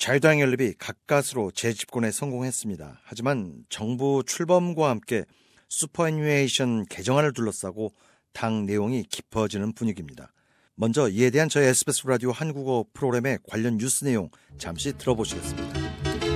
자유당 연립이 가까스로 재집권에 성공했습니다. 하지만 정부 출범과 함께 슈퍼애뉴에이션 개정안을 둘러싸고 당 내용이 깊어지는 분위기입니다. 먼저 이에 대한 저희 SBS 라디오 한국어 프로그램의 관련 뉴스 내용 잠시 들어보시겠습니다.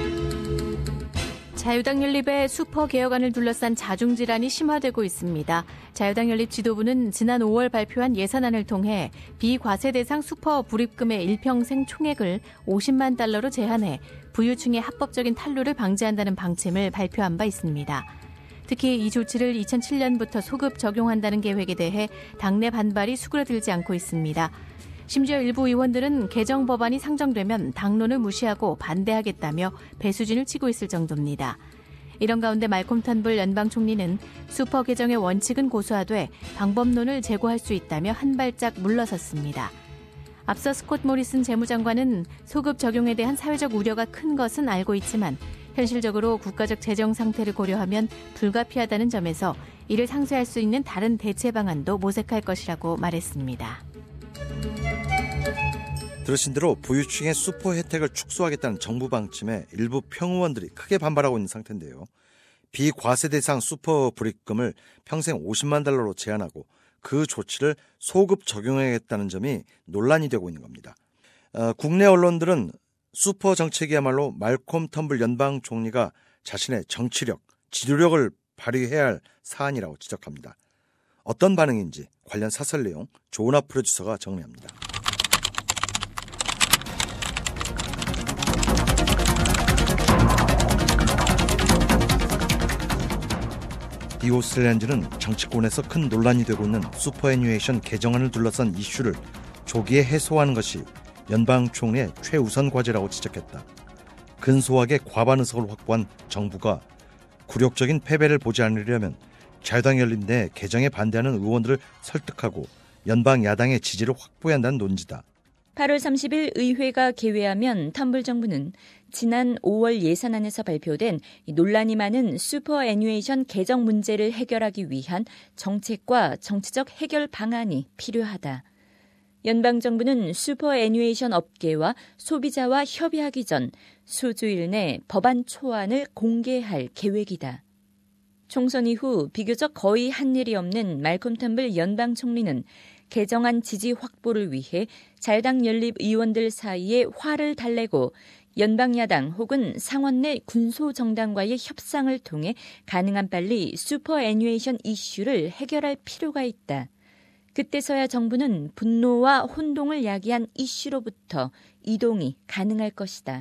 자유당 연립의 슈퍼 개혁안을 둘러싼 자중질환이 심화되고 있습니다. 자유당 연립 지도부는 지난 5월 발표한 예산안을 통해 비과세 대상 슈퍼 불입금의 일평생 총액을 50만 달러로 제한해 부유층의 합법적인 탈루를 방지한다는 방침을 발표한 바 있습니다. 특히 이 조치를 2007년부터 소급 적용한다는 계획에 대해 당내 반발이 수그러들지 않고 있습니다. 심지어 일부 의원들은 개정 법안이 상정되면 당론을 무시하고 반대하겠다며 배수진을 치고 있을 정도입니다. 이런 가운데 말콤 턴불 연방 총리는 슈퍼 개정의 원칙은 고수하되 방법론을 제고할 수 있다며 한 발짝 물러섰습니다. 앞서 스콧 모리슨 재무장관은 소급 적용에 대한 사회적 우려가 큰 것은 알고 있지만 현실적으로 국가적 재정 상태를 고려하면 불가피하다는 점에서 이를 상쇄할 수 있는 다른 대체 방안도 모색할 것이라고 말했습니다. 들으신 대로 부유층의 슈퍼 혜택을 축소하겠다는 정부 방침에 일부 평의원들이 크게 반발하고 있는 상태인데요. 비과세 대상 슈퍼 불입금을 평생 50만 달러로 제한하고 그 조치를 소급 적용하겠다는 점이 논란이 되고 있는 겁니다. 국내 언론들은 슈퍼 정책이야말로 말콤 턴불 연방 총리가 자신의 정치력, 지도력을 발휘해야 할 사안이라고 지적합니다. 어떤 반응인지 관련 사설 내용 조은아 프로듀서가 정리합니다. 디 오스트레일리안즈는 정치권에서 큰 논란이 되고 있는 슈퍼애뉴에이션 개정안을 둘러싼 이슈를 조기에 해소하는 것이 연방 총리의 최우선 과제라고 지적했다. 근소하게 과반 의석을 확보한 정부가 굴욕적인 패배를 보지 않으려면 자유당 연립 내 개정에 반대하는 의원들을 설득하고 연방 야당의 지지를 확보해야 한다는 논지다. 8월 30일 의회가 개회하면 턴불 정부는 지난 5월 예산안에서 발표된 논란이 많은 슈퍼애뉴에이션 개정 문제를 해결하기 위한 정책과 정치적 해결 방안이 필요하다. 연방정부는 슈퍼애뉴에이션 업계와 소비자와 협의하기 전 수주일 내 법안 초안을 공개할 계획이다. 총선 이후 비교적 거의 한 일이 없는 말콤 턴불 연방 총리는 개정안 지지 확보를 위해 자유당 연립 의원들 사이에 화를 달래고 연방야당 혹은 상원 내 군소정당과의 협상을 통해 가능한 빨리 슈퍼애뉴에이션 이슈를 해결할 필요가 있다. 그때서야 정부는 분노와 혼동을 야기한 이슈로부터 이동이 가능할 것이다.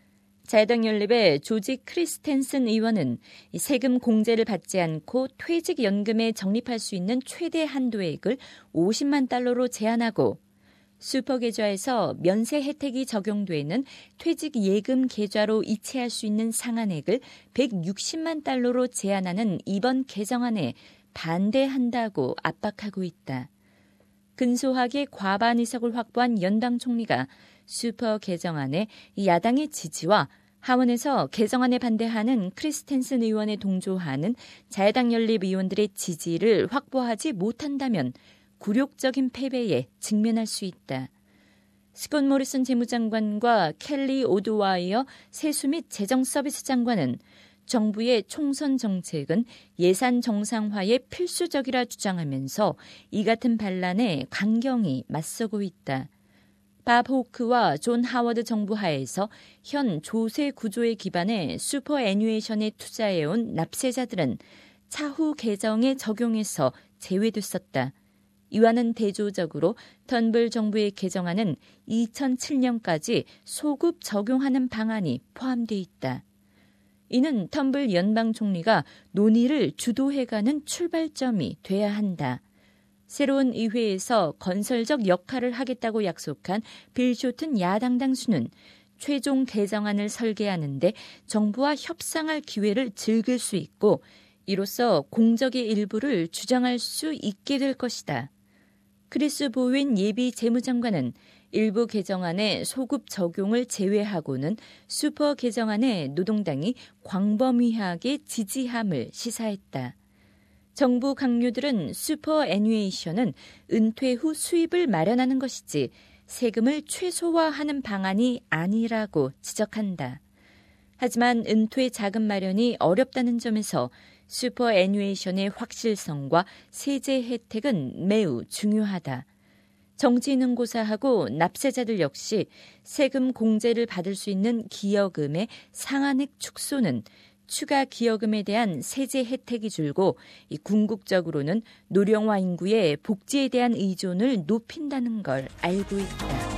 자유당 연립의 조지 크리스텐슨 의원은 세금 공제를 받지 않고 퇴직연금에 적립할 수 있는 최대 한도액을 50만 달러로 제한하고 슈퍼 계좌에서 면세 혜택이 적용되는 퇴직 예금 계좌로 이체할 수 있는 상한액을 160만 달러로 제한하는 이번 개정안에 반대한다고 압박하고 있다. 근소하게 과반 의석을 확보한 연방 총리가 슈퍼 개정안에 야당의 지지와 하원에서 개정안에 반대하는 크리스텐슨 의원에 동조하는 자유당 연립 의원들의 지지를 확보하지 못한다면 굴욕적인 패배에 직면할 수 있다. 스콧 모리슨 재무장관과 켈리 오드와이어 세수 및 재정 서비스 장관은 정부의 총선 정책은 예산 정상화에 필수적이라 주장하면서 이 같은 반란에 강경히 맞서고 있다. 밥 호크와 존 하워드 정부 하에서 현 조세 구조에 기반해 슈퍼애뉴에이션에 투자해온 납세자들은 차후 개정에 적용해서 제외됐었다. 이와는 대조적으로 턴불 정부의 개정안은 2007년까지 소급 적용하는 방안이 포함되어 있다. 이는 턴불 연방 총리가 논의를 주도해가는 출발점이 돼야 한다. 새로운 의회에서 건설적 역할을 하겠다고 약속한 빌 쇼튼 야당 당수는 최종 개정안을 설계하는데 정부와 협상할 기회를 즐길 수 있고 이로써 공적의 일부를 주장할 수 있게 될 것이다. 크리스 보웬 예비 재무장관은 일부 개정안의 소급 적용을 제외하고는 슈퍼 개정안에 노동당이 광범위하게 지지함을 시사했다. 정부 강요들은 슈퍼애뉴에이션은 은퇴 후 수입을 마련하는 것이지 세금을 최소화하는 방안이 아니라고 지적한다. 하지만 은퇴 자금 마련이 어렵다는 점에서 슈퍼애뉴에이션의 확실성과 세제 혜택은 매우 중요하다. 정치인은고사하고 납세자들 역시 세금 공제를 받을 수 있는 기여금의 상한액 축소는 추가 기여금에 대한 세제 혜택이 줄고 궁극적으로는 노령화 인구의 복지에 대한 의존을 높인다는 걸 알고 있다.